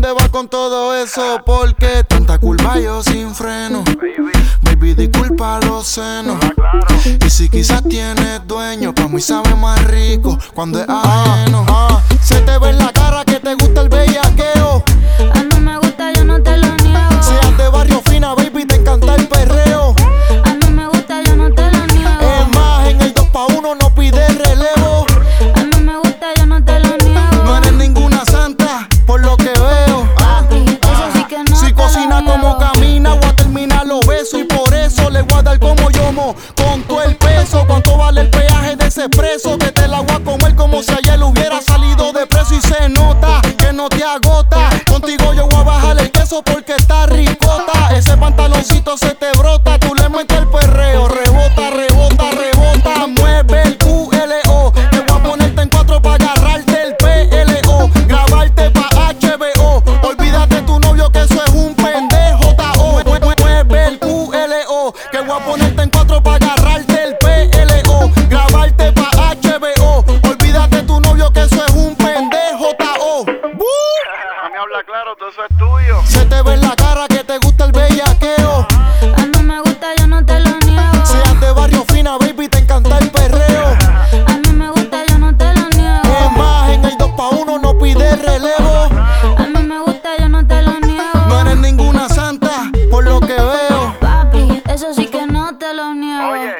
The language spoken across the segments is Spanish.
dónde vas con todo eso? Porque tanta curva yo sin freno. Baby, disculpa los senos. Y si quizás tienes dueño, pa' mí sabe más rico cuando es ajeno. Se te ve en la cara que te gusta el bellaqueo. A mí me gusta, yo no te lo niego. Seas de barrio fina, baby, te encanta el perreo. A mí me gusta, yo no te lo niego. Es más, en el 2-pa-1 no pide relevo. A mí me gusta, yo no te lo niego. No eres ninguna santa, por lo que veo. Papi, eso sí que no Si te cocina lo como niego. camina, voy a terminar los besos. Y por eso le voy a dar como yomo, con todo el peso. ¿Cuánto vale el peaje de ese preso? Que te la voy a comer como si ayer hubiera salido de preso. Y se nota que no te agota. Contigo yo voy a bajar el queso porque está ricota. Ese pantaloncito se te brota. Tú le metes el perreo. Rebota, rebota, rebota. Mueve el QLO. Te voy a ponerte en 4 para agarrarte el PLO. Grabarte pa' HBO. Olvídate tu novio que eso es un pendejo. Mueve el QLO. Que voy a ponerte en 4 para agarrarte el PLO. Grabarte pa' HBO. Olvídate tu novio que eso es un pendejo. A mí habla claro, todo eso es tuyo. Se te ve en la cara que te gusta el bellaqueo. A mí me gusta, yo no te lo niego. Seas de barrio fina, baby, te encanta el perreo. A mí me gusta, yo no te lo niego. Es más, en el 2-pa-1 no pide relevo. A mí me gusta, yo no te lo niego. No eres ninguna santa, por lo que veo. Papi, eso sí que no te lo niego. Oye,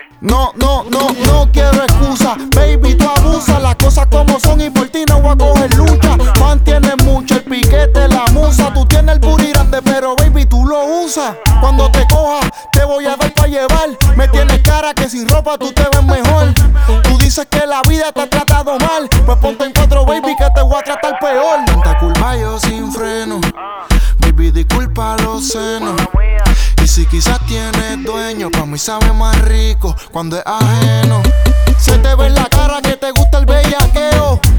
No quiero excusa. Baby, tú abusas, las cosas como son y por ti no voy a coger lucha. Mantienes mucho el piquete, la musa. Tú tienes el booty grande, pero baby, tú lo usas. Cuando te cojas, te voy a dar pa' llevar. Me tienes cara que sin ropa tú te ves mejor. Tú dices que la vida te ha tratado mal. Pues ponte en 4, baby, que te voy a tratar peor. Tanta curva yo sin freno. Baby, disculpa los senos. Y si quizás tienes dueño, pa' mí sabe más rico cuando es ajeno. Se te ve en la cara que te gusta el bellaqueo.